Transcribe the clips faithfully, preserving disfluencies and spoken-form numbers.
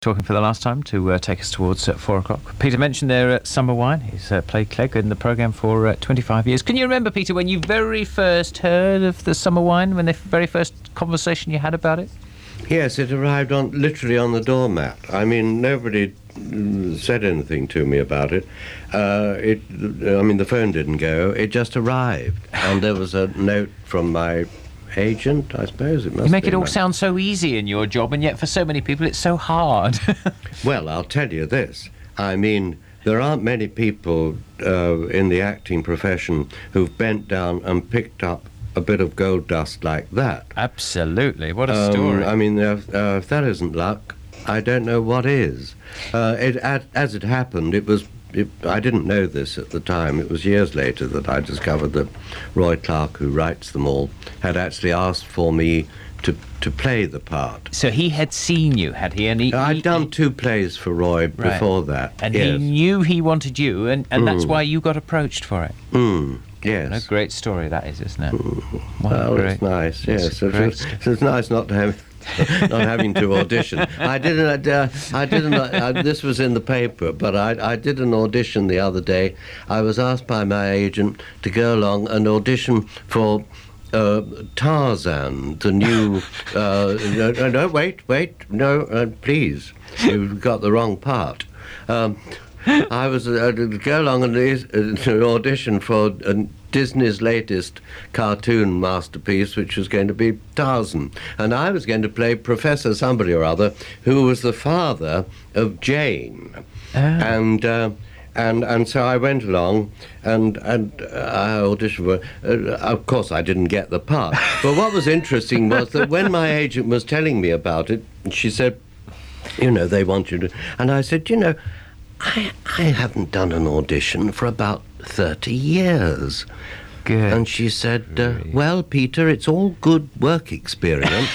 talking for the last time to uh, take us towards uh, four o'clock. Peter mentioned there uh, Summer Wine. He's uh, played Clegg in the programme for uh, twenty-five years. Can you remember, Peter, when you very first heard of the Summer Wine, when the very first conversation you had about it? Yes, it arrived on literally on the doormat. I mean, nobody said anything to me about it. Uh, it. I mean, the phone didn't go. It just arrived. And there was a note from my agent, I suppose it must be. You make it all my... sound so easy in your job, and yet for so many people it's so hard. Well, I'll tell you this. I mean, there aren't many people uh, in the acting profession who've bent down and picked up a bit of gold dust like that. Absolutely. What a um, story. I mean, uh, uh, if that isn't luck, I don't know what is. Uh, it, as, as it happened, it was... It, I didn't know this at the time. It was years later that I discovered that Roy Clark, who writes them all, had actually asked for me to to play the part. So he had seen you, had he? And he, I'd he, done he, two plays for Roy right. before that. And yes. he knew he wanted you, and, and mm. that's why you got approached for it. Mm. Yes. What a great story that is, isn't it? Mm. Well, great, it's nice, yes. It's, it was, it was nice not to have... not having to audition. I didn't. Uh, I didn't. Uh, this was in the paper, but I, I did an audition the other day. I was asked by my agent to go along and audition for uh, Tarzan, the new. Uh, no, no, wait, wait, no, uh, please, you've got the wrong part. Um, I was uh, to go along and uh, to audition for uh, Disney's latest cartoon masterpiece, which was going to be Tarzan. And I was going to play Professor somebody or other, who was the father of Jane. Oh. And... Uh, And and so I went along, and and uh, I auditioned for. Uh, of course, I didn't get the part. But what was interesting was that when my agent was telling me about it, she said, "You know, they want you to." And I said, "You know, I I haven't done an audition for about thirty years." Good. And she said, uh, "Well, Peter, it's all good work experience."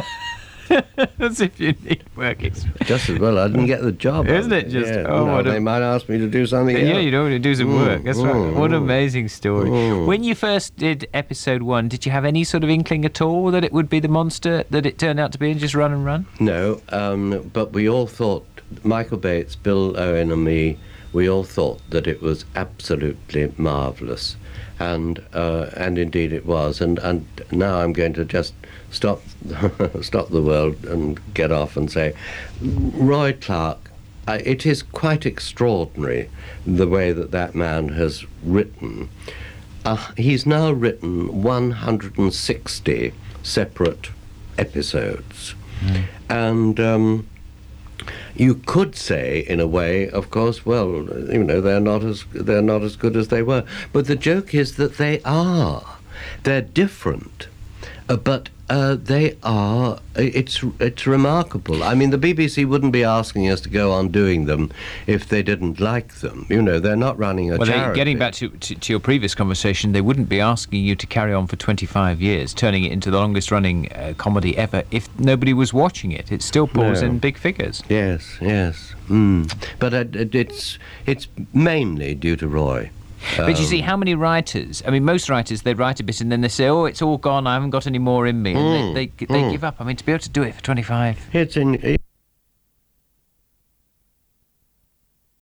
As if you need work experience. Just as well I didn't get the job. Isn't it just? Yeah, oh, no, what they a, might ask me to do something yeah, else. you don't want to do some Mm, work. That's mm, right. What an mm. amazing story. Mm. When you first did episode one, did you have any sort of inkling at all that it would be the monster that it turned out to be and just run and run? No, um, but we all thought, Michael Bates, Bill Owen and me, we all thought that it was absolutely marvellous. And uh, and indeed it was. And, and now I'm going to just stop stop the world and get off and say, Roy Clark, uh, it is quite extraordinary the way that that man has written. Uh, he's now written one hundred sixty separate episodes. Mm. And... Um, You could say, in a way, of course, well, you know, they're not as they're not as good as they were. But the joke is that they are. They're different, uh, but uh, they are. It's it's remarkable. I mean, the B B C wouldn't be asking us to go on doing them if they didn't like them. You know, they're not running a well, charity. Well, getting back to, to to your previous conversation, they wouldn't be asking you to carry on for twenty-five years, turning it into the longest-running uh, comedy ever, if nobody was watching it. It still pulls No. in big figures. Yes, yes. Mm. But uh, it's it's mainly due to Roy. But you see, how many writers, I mean, most writers, they write a bit and then they say, oh, it's all gone, I haven't got any more in me, and mm, they, they, they mm. give up. I mean, to be able to do it for twenty-five... It's in...